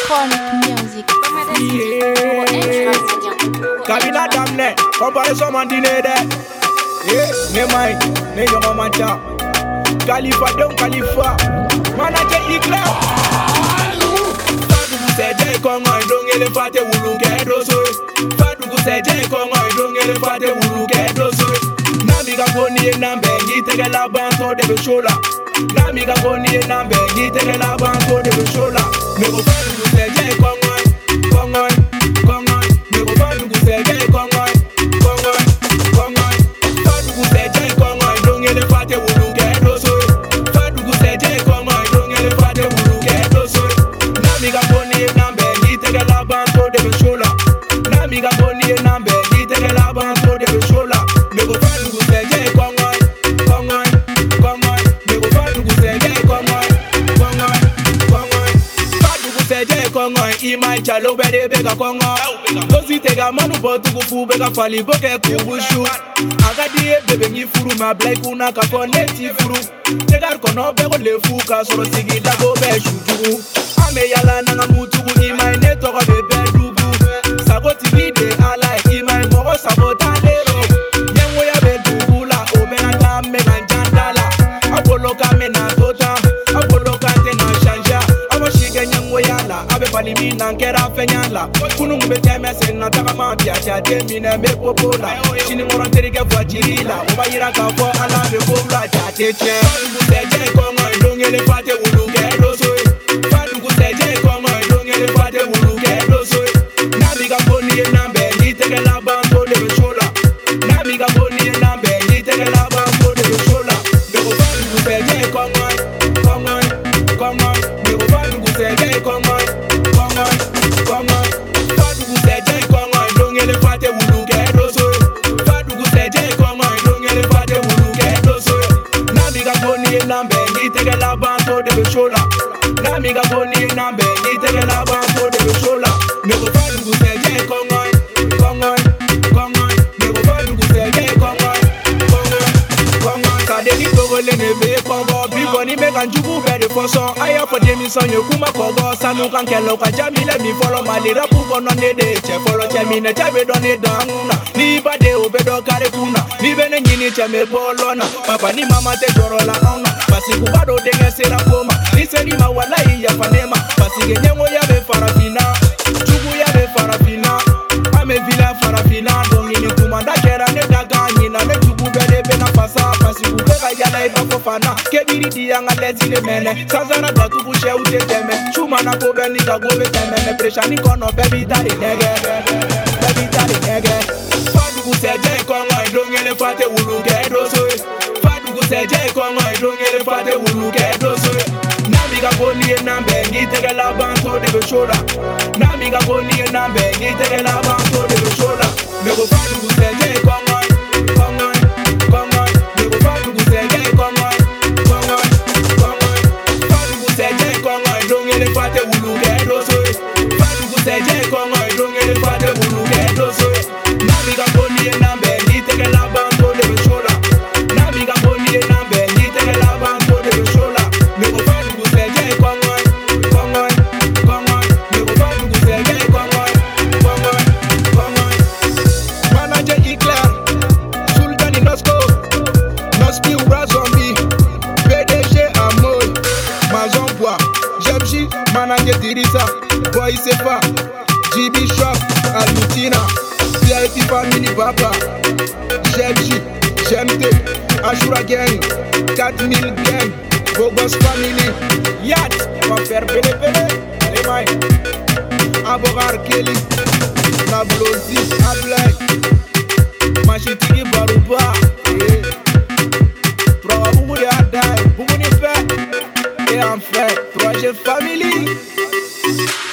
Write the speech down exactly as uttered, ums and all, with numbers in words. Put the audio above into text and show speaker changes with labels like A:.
A: music.
B: Kabina damne, comparaison mandine de. Eh, ne mai, ne yoma mancha. Khalifa don Khalifa, manager ikla. Fadugu seje kongo ndong ele fate wulu kedo so. Fadugu seje kongo ndong ele fate wulu kedo so. Namiga boni nambe ngitege la banto de beshola. Namiga boni nambe ngitege la banto de beshola. Mego fadugu seje kongo, kongo, kongo. Mego fadugu seje kongo, kongo, kongo. Fadugu seje kongo ndong ele fate wulu kedo so. Fadugu seje kongo ndong ele fate wulu kedo so. Namiga boni nambe ngitege la banto de beshola. Namiga boni nambe ngitege la banto de beshola. Mego fadugu seje kongo, kongo, kongo. Mego fadugu seje kongo, kongo, kongo. Fadugu seje kongo imai chalo bede bega kongo. Dozi tega manu botugu fu bega fali boke kubushu. Agadi e bebe ngi furu ma blai kuna ka fone ti furu. Tegar kono bego le fu ka soro sigi dago be shuju. Ame yala nanga mutugu imai ne toka bebe dugu. Saboti vide ala imai mogo sabota lero. Yengo ya be dugu la o mena ka mena jandala. Apolo ka mena tota, apolo ka te na shanja. Amo shige nyengo yala, abe pali mina nkera fenyala. Kunu mbe teme se na taka mapia cha temi na me popola. Chini moro terike fwa chirila, uba yira ka fwa ala me pobla cha teche. Fadugu seje kongo ndong ele fate wulu kedo so. Fadugu seje kongo ndong ele fate wulu kedo so. Nabiga boni nambe ngitege la banto de beshola. Nabiga boni nambe ngitege la banto de beshola. Mego fadugu seje kongo, kongo, kongo. Mego fadugu seje kongo, kongo, kongo. Fadugu seje kongo ndong ele fate wulu kedo so. Fadugu seje kongo ndong ele fate wulu kedo so. Nabiga boni nambe ngitege la banto de beshola. Namiga boni nambe ngitege la banto de beshola. Mego fadugu seje kongo, kongo, kongo. Mego fadugu seje kongo, kongo, kongo. Kadeni togole ne be kongo. Biboni mega njugu bede foso. Aya for demi sonyo kuma kogo. Sanu kan kelo ka jamile mi follow malira puko no ne de che follow che mi ne chabe do ne danguna. Ni bade obedo kare kuna. Ni bene nyini che me bolona. Papa ni mama te joro la ona. Basi kubado denge sera koma. Ni seri ma wala iya panema. Basi genyengo ya be farafina. Chugu ya be farafina. Ame vila farafina. Dongi ni kumanda kera ne daga nyina. Ne chugu bede be na pasa. Basi kubega yala iba fofana. Kebiri di yanga lezi le mene. Sazana batu bushe ute teme. Chuma na kobe ni kagobe teme. Ne presha ni kono baby tari nege. Baby tari nege. Fadugu seje kongo ndong ele fate wulu kedo so. Fadugu seje kongo ndong ele fate wulu kedo so. Namiga boni nambe ngitege la banto de beshola. Namiga boni nambe ngitege la banto de beshola. Mego fadugu seje kongo, kongo, kongo. Mego fadugu seje kongo, kongo, kongo. Fadugu seje kongo ndong ele fate wulu kedo so. Fadugu seje kongo ndong ele fate wulu kedo so. Namiga boni nambe ngitege la banto de beshola. Namiga boni nambe ngitege la banto de beshola. Mego fadugu seje kongo, kongo, kongo. Mego fadugu seje kongo, kongo, kongo. Manager Eclair, Sultani Nosco, Noski Ura Zombie, P D G Amoy, Mazon Bois, Jebji, Manager Dirisa, Boy Sefa, G B Shop, Almutina, V I P Family Papa, Jebji, Jemte, Ashura Gang, quatre mille Gang, Bogos Family, Yat, on va faire pele pele, allez maï, Aborar Kelly, Nablozi, Ablay, Machitigi Baruba, Pro Boubou de Adai, Boubou de Fait, et en fait, Projet Family.